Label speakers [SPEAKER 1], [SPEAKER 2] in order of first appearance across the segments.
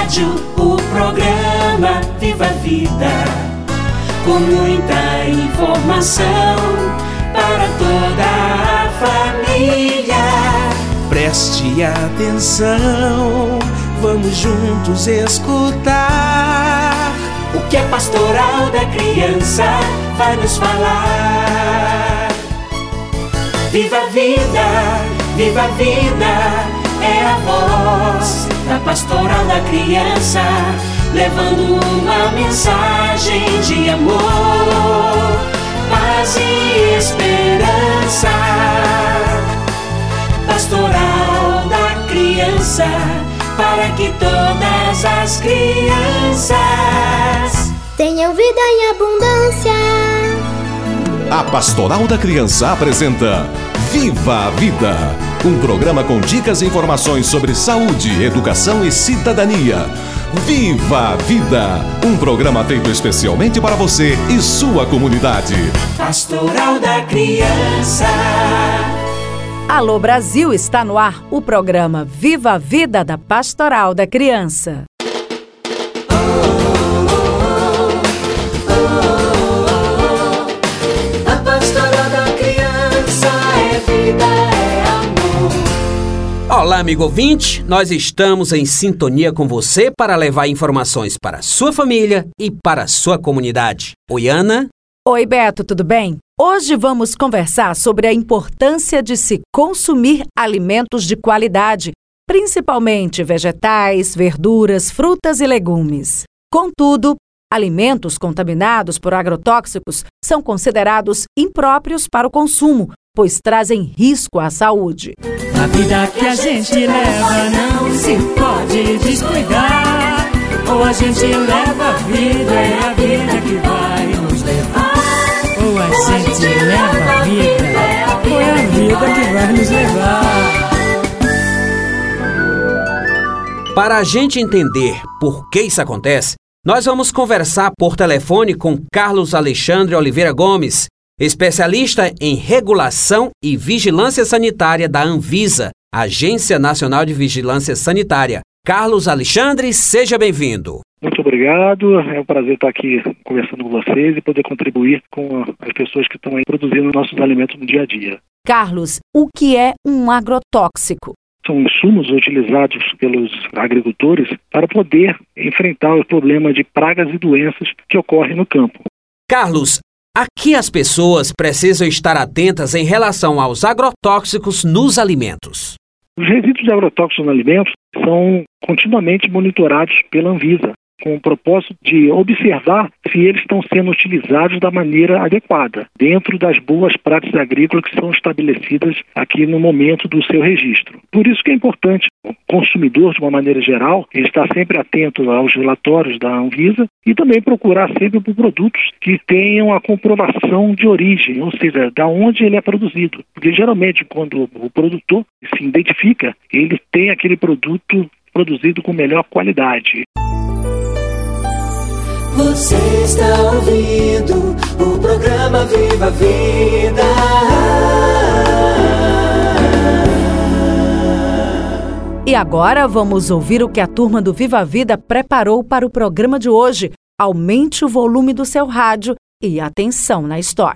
[SPEAKER 1] rádio, o programa Viva a Vida, com muita informação para toda a família.
[SPEAKER 2] Preste atenção, vamos juntos escutar
[SPEAKER 1] o que a Pastoral da Criança vai nos falar. Viva a vida, viva a vida, é a voz da Pastoral da Criança, levando uma mensagem de amor, paz e esperança. Pastoral da Criança, para que todas as crianças
[SPEAKER 3] tenham vida em abundância.
[SPEAKER 4] A Pastoral da Criança apresenta Viva a Vida, um programa com dicas e informações sobre saúde, educação e cidadania. Viva a Vida, um programa feito especialmente para você e sua comunidade.
[SPEAKER 1] Pastoral da Criança.
[SPEAKER 5] Alô Brasil, está no ar o programa Viva a Vida da Pastoral da Criança.
[SPEAKER 1] A Pastoral da Criança é vida, é amor.
[SPEAKER 6] Olá, amigo ouvinte, nós estamos em sintonia com você para levar informações para a sua família e para a sua comunidade. Oi, Ana.
[SPEAKER 5] Oi, Beto, tudo bem? Hoje vamos conversar sobre a importância de se consumir alimentos de qualidade, principalmente vegetais, verduras, frutas e legumes. Contudo, alimentos contaminados por agrotóxicos são considerados impróprios para o consumo, pois trazem risco à saúde.
[SPEAKER 1] A vida que a gente leva não se pode descuidar, ou a gente leva a vida, é a vida que vai nos levar. Ou a gente leva a vida, ou é a vida que vai nos levar.
[SPEAKER 6] Para a gente entender por que isso acontece, nós vamos conversar por telefone com Carlos Alexandre Oliveira Gomes, especialista em regulação e vigilância sanitária da Anvisa, Agência Nacional de Vigilância Sanitária. Carlos Alexandre, seja bem-vindo.
[SPEAKER 7] Muito obrigado, é um prazer estar aqui conversando com vocês e poder contribuir com as pessoas que estão aí produzindo nossos alimentos no dia a dia.
[SPEAKER 5] Carlos, o que é um agrotóxico?
[SPEAKER 7] São insumos utilizados pelos agricultores para poder enfrentar o problema de pragas e doenças que ocorrem no campo.
[SPEAKER 6] Carlos, a que as pessoas precisam estar atentas em relação aos agrotóxicos nos alimentos?
[SPEAKER 7] Os resíduos de agrotóxicos nos alimentos são continuamente monitorados pela Anvisa, com o propósito de observar se eles estão sendo utilizados da maneira adequada, dentro das boas práticas agrícolas que são estabelecidas aqui no momento do seu registro. Por isso que é importante o consumidor, de uma maneira geral, ele estar sempre atento aos relatórios da Anvisa e também procurar sempre por produtos que tenham a comprovação de origem, ou seja, da onde ele é produzido. Porque geralmente quando o produtor se identifica, ele tem aquele produto produzido com melhor qualidade.
[SPEAKER 1] Você está ouvindo o programa Viva a Vida.
[SPEAKER 5] E agora vamos ouvir o que a turma do Viva a Vida preparou para o programa de hoje. Aumente o volume do seu rádio e atenção na história.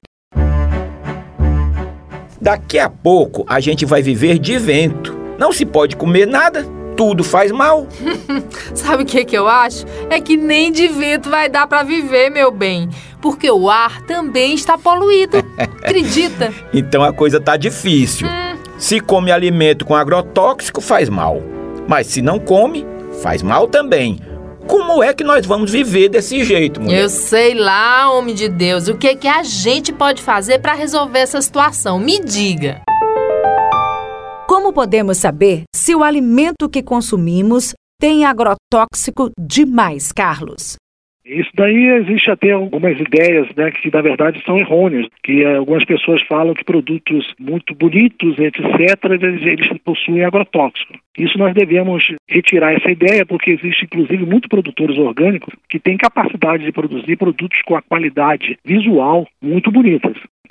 [SPEAKER 8] Daqui a pouco a gente vai viver de vento. Não se pode comer nada. Tudo faz mal.
[SPEAKER 9] Sabe o que eu acho? É que nem de vento vai dar pra viver, meu bem. Porque o ar também está poluído. Acredita?
[SPEAKER 8] Então a coisa tá difícil. Se come alimento com agrotóxico, faz mal. Mas se não come, faz mal também. Como é que nós vamos viver desse jeito, mulher?
[SPEAKER 9] Eu sei lá, homem de Deus. O que a gente pode fazer pra resolver essa situação? Me diga.
[SPEAKER 5] Como podemos saber se o alimento que consumimos tem agrotóxico demais, Carlos?
[SPEAKER 7] Isso daí existe até algumas ideias, né, que na verdade são errôneas, que algumas pessoas falam que produtos muito bonitos, etc., eles possuem agrotóxico. Isso nós devemos retirar essa ideia, porque existe inclusive muitos produtores orgânicos que têm capacidade de produzir produtos com a qualidade visual muito bonitas.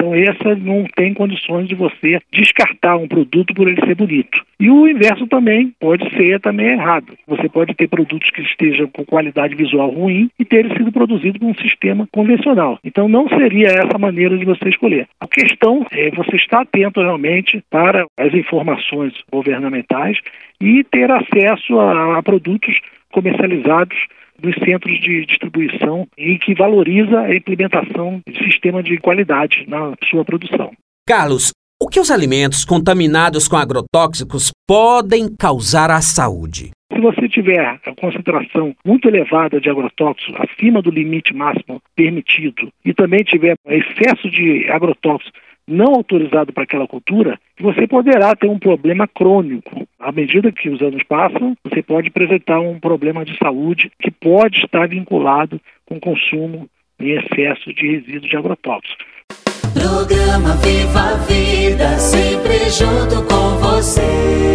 [SPEAKER 7] Então essa não tem condições de você descartar um produto por ele ser bonito. E o inverso também pode ser errado. Você pode ter produtos que estejam com qualidade visual ruim e terem sido produzidos por um sistema convencional. Então não seria essa maneira de você escolher. A questão é você estar atento realmente para as informações governamentais e ter acesso a produtos comercializados dos centros de distribuição e que valoriza a implementação de sistema de qualidade na sua produção.
[SPEAKER 6] Carlos, o que os alimentos contaminados com agrotóxicos podem causar à saúde?
[SPEAKER 7] Se você tiver a concentração muito elevada de agrotóxicos acima do limite máximo permitido e também tiver excesso de agrotóxicos não autorizado para aquela cultura, você poderá ter um problema crônico. À medida que os anos passam, você pode apresentar um problema de saúde que pode estar vinculado com o consumo em excesso de resíduos de agrotóxicos.
[SPEAKER 1] Programa Viva a Vida, sempre junto com você.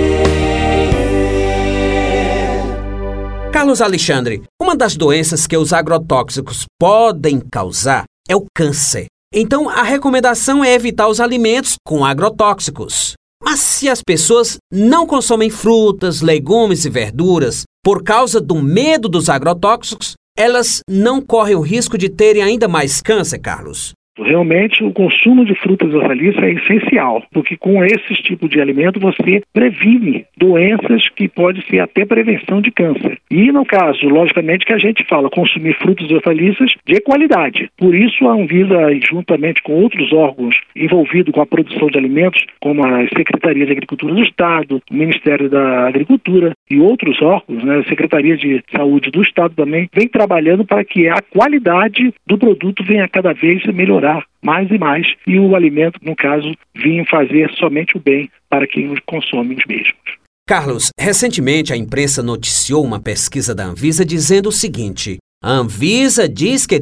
[SPEAKER 6] Carlos Alexandre, uma das doenças que os agrotóxicos podem causar é o câncer. Então, a recomendação é evitar os alimentos com agrotóxicos. Mas se as pessoas não consomem frutas, legumes e verduras por causa do medo dos agrotóxicos, elas não correm o risco de terem ainda mais câncer, Carlos?
[SPEAKER 7] Realmente, o consumo de frutas e hortaliças é essencial, porque com esses tipos de alimento você previne doenças que pode ser até prevenção de câncer. E no caso, logicamente, que a gente fala consumir frutas e hortaliças de qualidade. Por isso, a Anvisa, juntamente com outros órgãos envolvidos com a produção de alimentos, como a Secretaria de Agricultura do Estado, o Ministério da Agricultura e outros órgãos, a Secretaria de Saúde do Estado também, vem trabalhando para que a qualidade do produto venha cada vez melhorar mais e mais, e o alimento, no caso, vinha fazer somente o bem para quem os consome os mesmos.
[SPEAKER 6] Carlos, recentemente a imprensa noticiou uma pesquisa da Anvisa dizendo o seguinte: a Anvisa diz que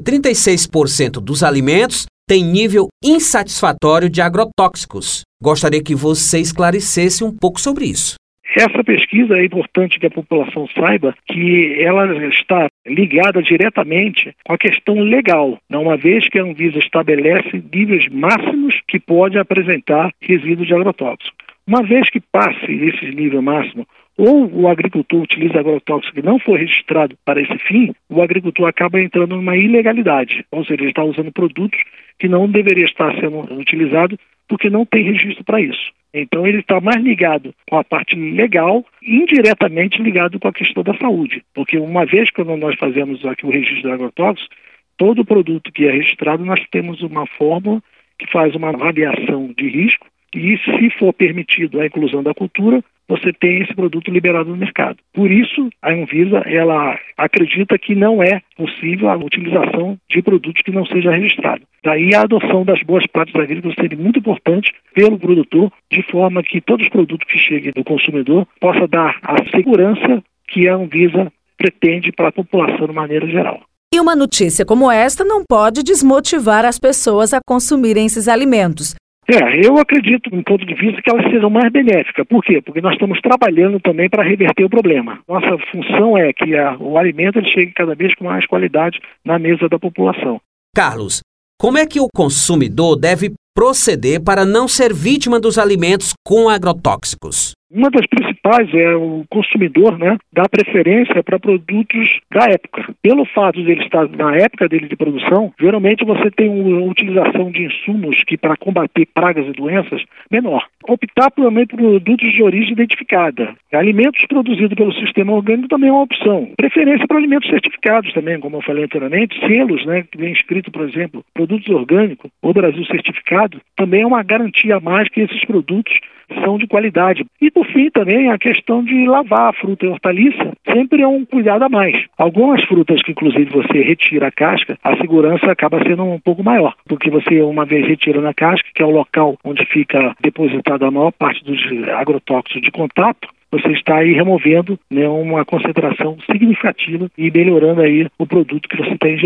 [SPEAKER 6] 36% dos alimentos têm nível insatisfatório de agrotóxicos. Gostaria que você esclarecesse um pouco sobre isso.
[SPEAKER 7] Essa pesquisa é importante que a população saiba que ela está ligada diretamente com a questão legal, uma vez que a Anvisa estabelece níveis máximos que pode apresentar resíduos de agrotóxico. Uma vez que passe esse nível máximo, ou o agricultor utiliza agrotóxico que não foi registrado para esse fim, o agricultor acaba entrando numa ilegalidade, ou seja, ele está usando produtos que não deveria estar sendo utilizado porque não tem registro para isso. Então ele está mais ligado com a parte legal e indiretamente ligado com a questão da saúde. Porque uma vez que nós fazemos aqui o registro de agrotóxicos, todo produto que é registrado nós temos uma fórmula que faz uma avaliação de risco e se for permitido a inclusão da cultura, você tem esse produto liberado no mercado. Por isso, a Anvisa ela acredita que não é possível a utilização de produtos que não seja registrado. Daí a adoção das boas práticas agrícolas seria muito importante pelo produtor, de forma que todos os produtos que cheguem do consumidor possa dar a segurança que a Anvisa pretende para a população de maneira geral.
[SPEAKER 5] E uma notícia como esta não pode desmotivar as pessoas a consumirem esses alimentos.
[SPEAKER 7] Eu acredito, do ponto de vista, que elas sejam mais benéficas. Por quê? Porque nós estamos trabalhando também para reverter o problema. Nossa função é que o alimento ele chegue cada vez com mais qualidade na mesa da população.
[SPEAKER 6] Carlos, como é que o consumidor deve proceder para não ser vítima dos alimentos com agrotóxicos?
[SPEAKER 7] Uma das principais é o consumidor, dar preferência para produtos da época. Pelo fato de ele estar na época dele de produção, geralmente você tem uma utilização de insumos que para combater pragas e doenças menor. Optar por produtos de origem identificada. Alimentos produzidos pelo sistema orgânico também é uma opção. Preferência para alimentos certificados também, como eu falei anteriormente. Selos, que vem escrito, por exemplo, produtos orgânicos ou Brasil certificado, também é uma garantia a mais que esses produtos são de qualidade. E por fim também a questão de lavar a fruta e hortaliça sempre é um cuidado a mais. Algumas frutas que inclusive você retira a casca, a segurança acaba sendo um pouco maior, porque você uma vez retirando a casca, que é o local onde fica depositada a maior parte dos agrotóxicos de contato, você está aí removendo uma concentração significativa e melhorando aí o produto que você está ingerindo.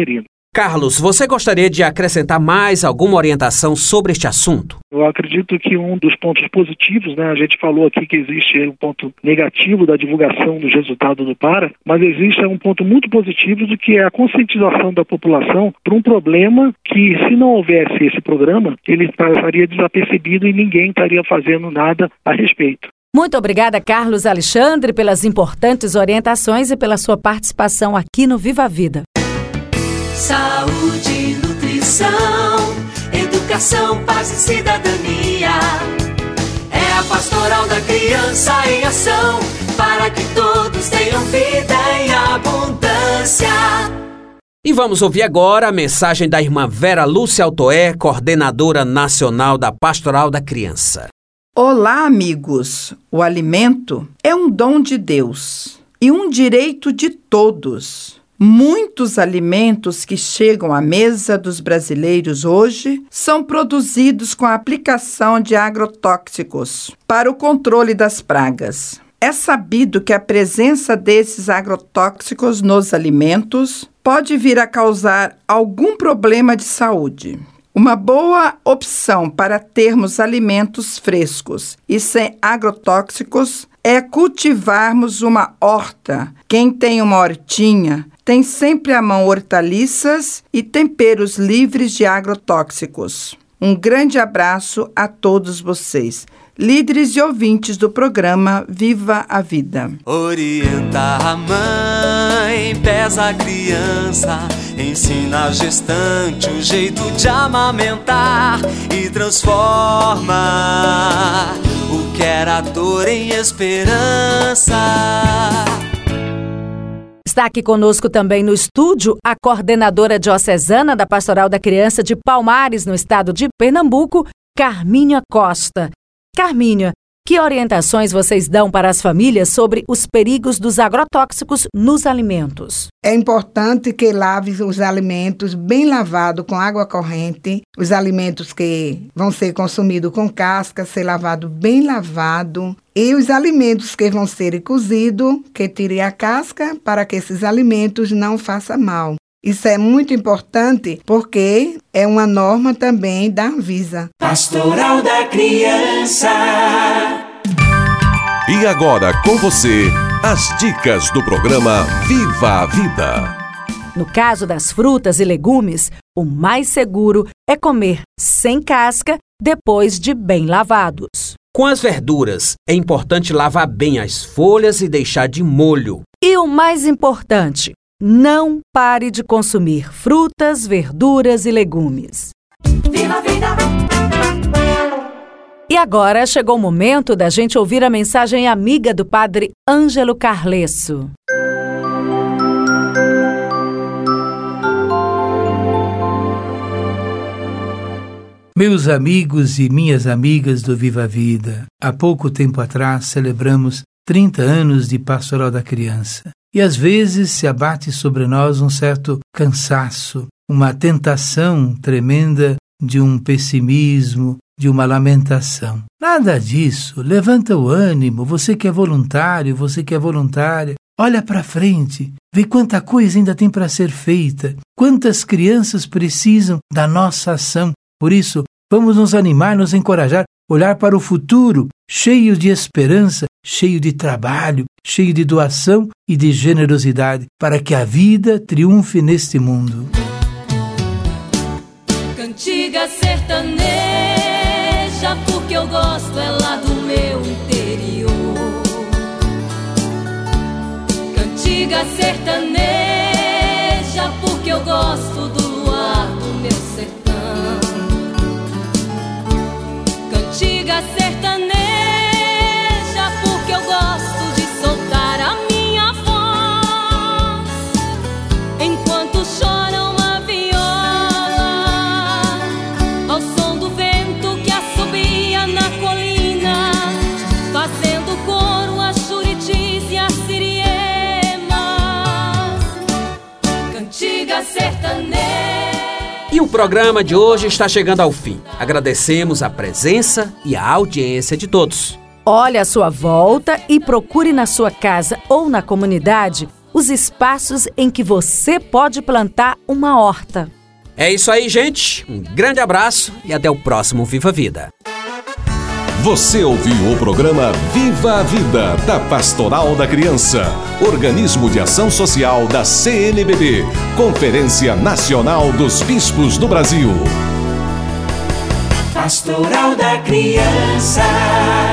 [SPEAKER 6] Carlos, você gostaria de acrescentar mais alguma orientação sobre este assunto?
[SPEAKER 7] Eu acredito que um dos pontos positivos, a gente falou aqui que existe um ponto negativo da divulgação dos resultados do PARA, mas existe um ponto muito positivo do que é a conscientização da população para um problema que, se não houvesse esse programa, ele passaria desapercebido e ninguém estaria fazendo nada a respeito.
[SPEAKER 5] Muito obrigada, Carlos Alexandre, pelas importantes orientações e pela sua participação aqui no Viva a Vida.
[SPEAKER 1] Saúde, nutrição, educação, paz e cidadania. É a Pastoral da Criança em ação, para que todos tenham vida em abundância.
[SPEAKER 6] E vamos ouvir agora a mensagem da irmã Vera Lúcia Altoé, coordenadora nacional da Pastoral da Criança.
[SPEAKER 10] Olá, amigos! O alimento é um dom de Deus e um direito de todos. Muitos alimentos que chegam à mesa dos brasileiros hoje são produzidos com a aplicação de agrotóxicos para o controle das pragas. É sabido que a presença desses agrotóxicos nos alimentos pode vir a causar algum problema de saúde. Uma boa opção para termos alimentos frescos e sem agrotóxicos é cultivarmos uma horta. Quem tem uma hortinha tem sempre à mão hortaliças e temperos livres de agrotóxicos. Um grande abraço a todos vocês, líderes e ouvintes do programa Viva a Vida.
[SPEAKER 11] Orienta a mãe, pesa a criança, ensina a gestante o jeito de amamentar e transforma o que era dor em esperança.
[SPEAKER 5] Está aqui conosco também no estúdio a coordenadora diocesana da Pastoral da Criança de Palmares, no estado de Pernambuco, Carmínia Costa. Carmínia, que orientações vocês dão para as famílias sobre os perigos dos agrotóxicos nos alimentos?
[SPEAKER 12] É importante que lave os alimentos bem lavados com água corrente. Os alimentos que vão ser consumidos com casca, ser lavado bem lavado. E os alimentos que vão ser cozidos, que tire a casca para que esses alimentos não façam mal. Isso é muito importante porque é uma norma também da Anvisa.
[SPEAKER 1] Pastoral da Criança.
[SPEAKER 4] E agora com você, as dicas do programa Viva a Vida.
[SPEAKER 5] No caso das frutas e legumes, o mais seguro é comer sem casca depois de bem lavados.
[SPEAKER 6] Com as verduras, é importante lavar bem as folhas e deixar de molho.
[SPEAKER 5] E o mais importante, não pare de consumir frutas, verduras e legumes.
[SPEAKER 1] Viva a Vida!
[SPEAKER 5] E agora chegou o momento da gente ouvir a mensagem amiga do Padre Ângelo Carlesso.
[SPEAKER 13] Meus amigos e minhas amigas do Viva a Vida, há pouco tempo atrás celebramos 30 anos de Pastoral da Criança. E às vezes se abate sobre nós um certo cansaço, uma tentação tremenda de um pessimismo, de uma lamentação. Nada disso, levanta o ânimo, você que é voluntário, você que é voluntária, olha para frente, vê quanta coisa ainda tem para ser feita, quantas crianças precisam da nossa ação. Por isso, vamos nos animar, nos encorajar, olhar para o futuro, cheio de esperança, cheio de trabalho, cheio de doação e de generosidade, para que a vida triunfe neste mundo.
[SPEAKER 1] Cantiga sertaneja, porque eu gosto é lá do meu interior. Cantiga sertaneja, porque eu gosto do luar do meu sertão. Cantiga sertaneja, porque eu gosto de soltar a minha voz enquanto chora uma viola, ao som do vento que assobia na colina, fazendo coro as juritis e as siriemas. Cantiga sertaneja.
[SPEAKER 6] E o programa de hoje está chegando ao fim. Agradecemos a presença e a audiência de todos.
[SPEAKER 5] Olhe à sua volta e procure na sua casa ou na comunidade os espaços em que você pode plantar uma horta.
[SPEAKER 6] É isso aí, gente. Um grande abraço e até o próximo Viva a Vida.
[SPEAKER 4] Você ouviu o programa Viva a Vida, da Pastoral da Criança, organismo de ação social da CNBB, Conferência Nacional dos Bispos do Brasil.
[SPEAKER 1] Pastoral da Criança.